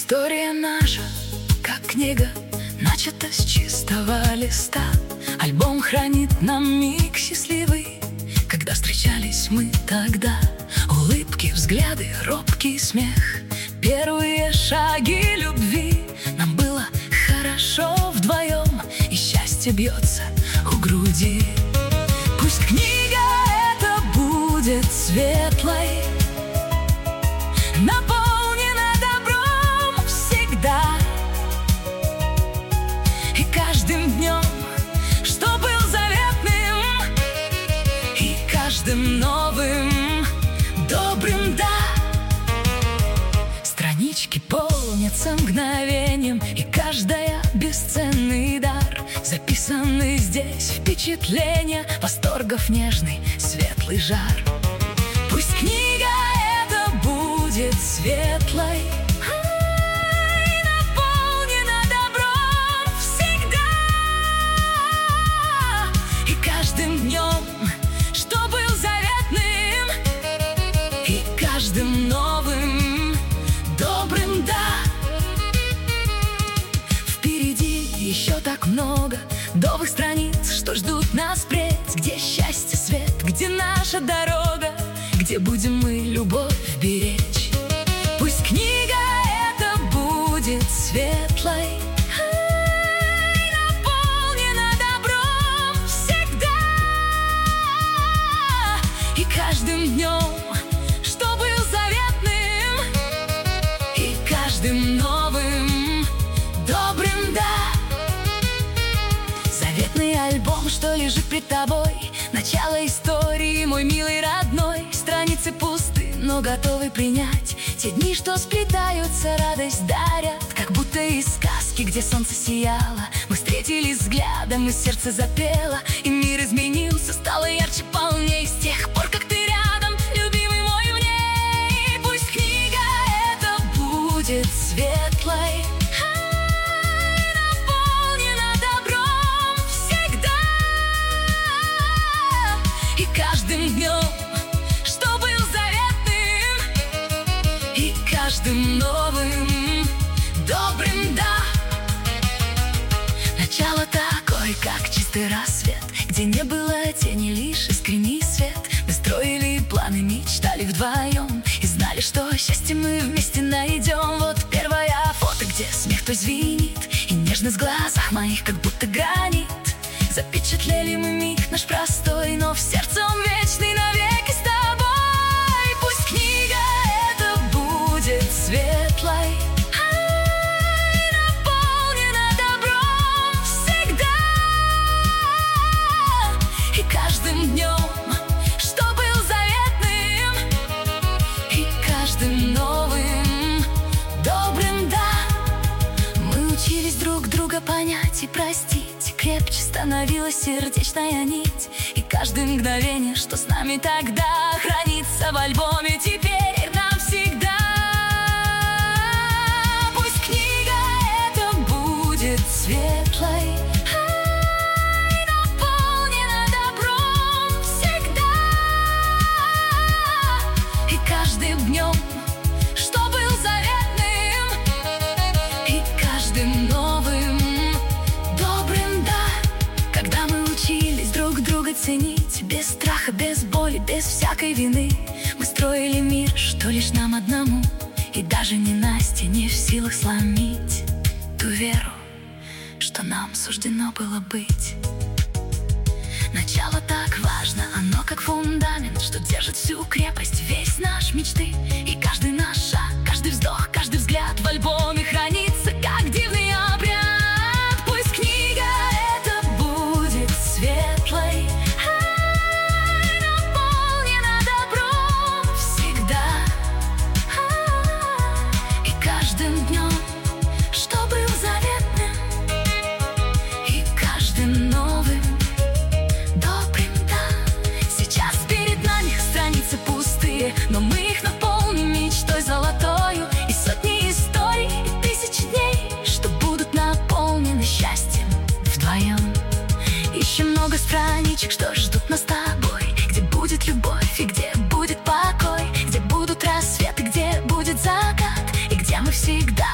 История наша, как книга, начата с чистого листа. Альбом хранит нам миг счастливый, когда встречались мы тогда. Улыбки, взгляды, робкий смех, первые шаги любви. Нам было хорошо вдвоем, и счастье бьется у груди. Пусть книга эта будет светлой, наполнена добром всегда. И каждым днем, что был заветным, и каждым новым добрым, да. Странички полнятся мгновением, и каждая бесценный дар. Записаны здесь впечатления, восторгов нежный, светлый жар. Пусть книга эта будет светлой, и наполнена добром всегда. И каждым днем, что был заветным, и каждым новым добрым, да. Впереди еще так много новых страниц, что ждут нас впредь. Где счастье, свет, где наша дорога, где будем мы любовь беречь. Пусть книга эта будет светлой, и наполнена добром всегда. И каждым днем, что был заветным, и каждым новым добрым, да. Заветный альбом, что лежит пред тобой, начало истории, мой милый родной. Страницы пусты, но готовы принять те дни, что сплетаются, радость дарят. Как будто из сказки, где солнце сияло, мы встретились взглядом, и сердце запело. И мир изменился, стало ярче, полней с тех пор, как ты рядом, любимый мой, в ней. Пусть книга эта будет светлой, каждым днем, что был заветным, и каждым новым добрым, да. Начало такое, как чистый рассвет, где не было тени, лишь искренний свет. Мы строили планы, мечтали вдвоем, и знали, что счастье мы вместе найдем. Вот первое фото, где смех твой звенит, и нежность в глазах моих, как будто гранит. Запечатлели мы миг наш простой, но в сердце он вечный навеки с тобой. Пусть книга эта будет светлой, и наполнена добром всегда. И каждым днем, что был заветным, и каждым новым добрым, да. Мы учились друг друга понять и простить, крепче становилась сердечная нить. И каждое мгновение, что с нами тогда, хранится в альбоме теперь навсегда. Пусть книга эта будет светлой, и наполнена добром всегда. И каждым днем, что был заветным, и каждым новым добрым, да. Когда мы учились друг друга ценить, без страха, без боли, без всякой вины, мы строили мир, что лишь нам одному. И даже ненастье не в силах сломить ту веру, что нам суждено было быть. Начало так важно, оно как фундамент, что держит всю крепость, весь наш мечты. И каждый наш шаг, каждый вздох, каждый взгляд в альбоме хранится, как дивный обряд. Пусть книга эта будет светлой, и наполнена добром всегда. И каждым днем, что был заветным, и каждым новым добрым, да. Сейчас перед нами страницы пустые, но мы их наполним мечтой золотою. И сотни историй, и тысячи дней, что будут наполнены счастьем вдвоем. Еще много страничек, что ждут нас с тобой, где будет любовь и где будет покой, где будут рассветы, где будет закат, и где мы всегда